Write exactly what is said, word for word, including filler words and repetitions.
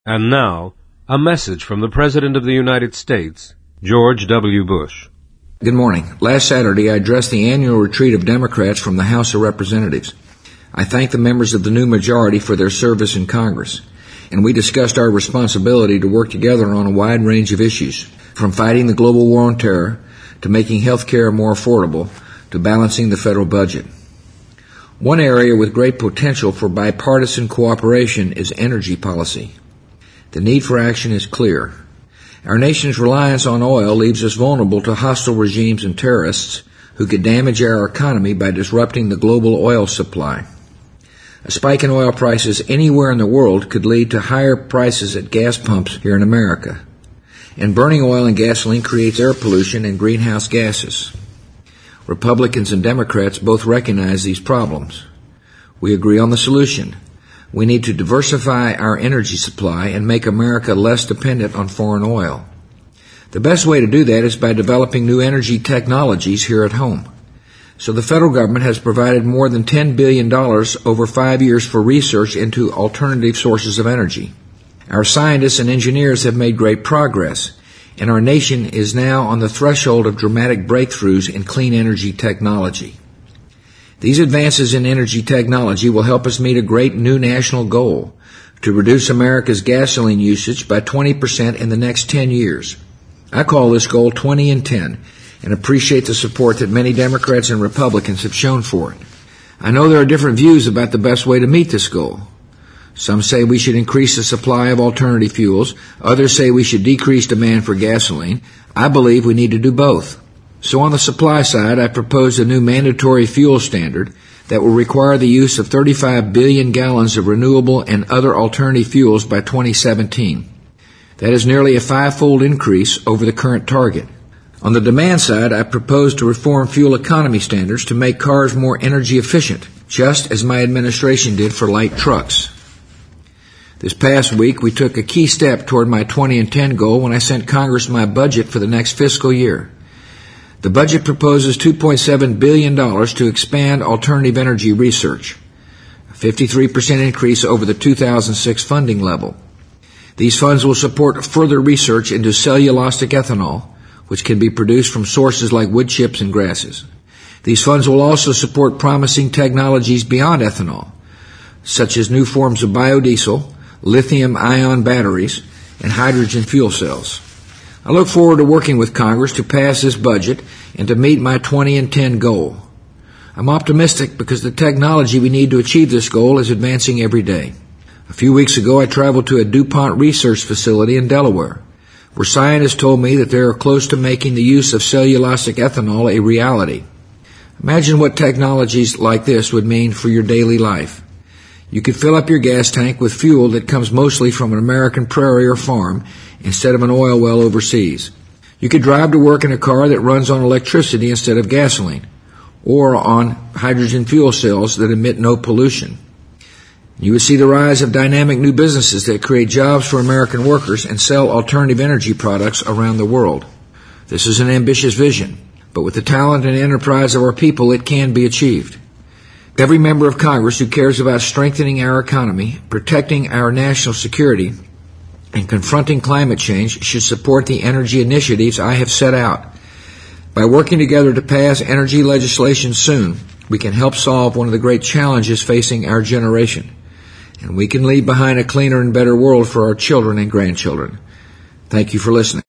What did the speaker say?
And now, a message from the President of the United States, George W. Bush. Good morning. Last Saturday, I addressed the annual retreat of Democrats from the House of Representatives. I thanked the members of the new majority for their service in Congress, and we discussed our responsibility to work together on a wide range of issues, from fighting the global war on terror, to making health care more affordable, to balancing the federal budget. One area with great potential for bipartisan cooperation is energy policy. The need for action is clear. Our nation's reliance on oil leaves us vulnerable to hostile regimes and terrorists who could damage our economy by disrupting the global oil supply. A spike in oil prices anywhere in the world could lead to higher prices at gas pumps here in America. And burning oil and gasoline creates air pollution and greenhouse gases. Republicans and Democrats both recognize these problems. We agree on the solution. We need to diversify our energy supply and make America less dependent on foreign oil. The best way to do that is by developing new energy technologies here at home. So the federal government has provided more than ten billion dollars over five years for research into alternative sources of energy. Our scientists and engineers have made great progress, and our nation is now on the threshold of dramatic breakthroughs in clean energy technology. These advances in energy technology will help us meet a great new national goal to reduce America's gasoline usage by twenty percent in the next ten years. I call this goal twenty in ten and appreciate the support that many Democrats and Republicans have shown for it. I know there are different views about the best way to meet this goal. Some say we should increase the supply of alternative fuels. Others say we should decrease demand for gasoline. I believe we need to do both. So on the supply side, I proposed a new mandatory fuel standard that will require the use of thirty-five billion gallons of renewable and other alternative fuels by twenty seventeen. That is nearly a five-fold increase over the current target. On the demand side, I proposed to reform fuel economy standards to make cars more energy efficient, just as my administration did for light trucks. This past week, we took a key step toward my twenty in ten goal when I sent Congress my budget for the next fiscal year. The budget proposes two point seven billion dollars to expand alternative energy research, a fifty-three percent increase over the two thousand six funding level. These funds will support further research into cellulosic ethanol, which can be produced from sources like wood chips and grasses. These funds will also support promising technologies beyond ethanol, such as new forms of biodiesel, lithium-ion batteries, and hydrogen fuel cells. I look forward to working with Congress to pass this budget and to meet my twenty in ten goal. I'm optimistic because the technology we need to achieve this goal is advancing every day. A few weeks ago, I traveled to a DuPont research facility in Delaware, where scientists told me that they are close to making the use of cellulosic ethanol a reality. Imagine what technologies like this would mean for your daily life. You could fill up your gas tank with fuel that comes mostly from an American prairie or farm instead of an oil well overseas. You could drive to work in a car that runs on electricity instead of gasoline, or on hydrogen fuel cells that emit no pollution. You would see the rise of dynamic new businesses that create jobs for American workers and sell alternative energy products around the world. This is an ambitious vision, but with the talent and enterprise of our people, it can be achieved. Every member of Congress who cares about strengthening our economy, protecting our national security, and confronting climate change should support the energy initiatives I have set out. By working together to pass energy legislation soon, we can help solve one of the great challenges facing our generation, and we can leave behind a cleaner and better world for our children and grandchildren. Thank you for listening.